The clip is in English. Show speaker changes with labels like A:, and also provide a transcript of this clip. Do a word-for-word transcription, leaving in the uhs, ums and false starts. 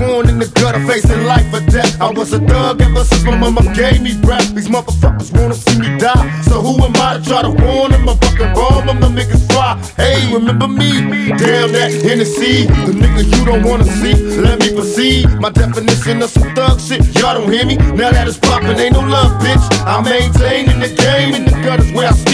A: born in the gutter, facing life or death. I was a thug ever since my mama gave me breath. These motherfuckers wanna see me die, so who am I to try to warn them? I fucking bomb them, the niggas fly. Hey, remember me? Damn that Hennessy, the nigga you don't wanna see. Let me proceed. My definition of some thug shit, y'all don't hear me? Now that it's poppin', ain't no love, bitch. I maintain in the game, in the gutters where I sleep.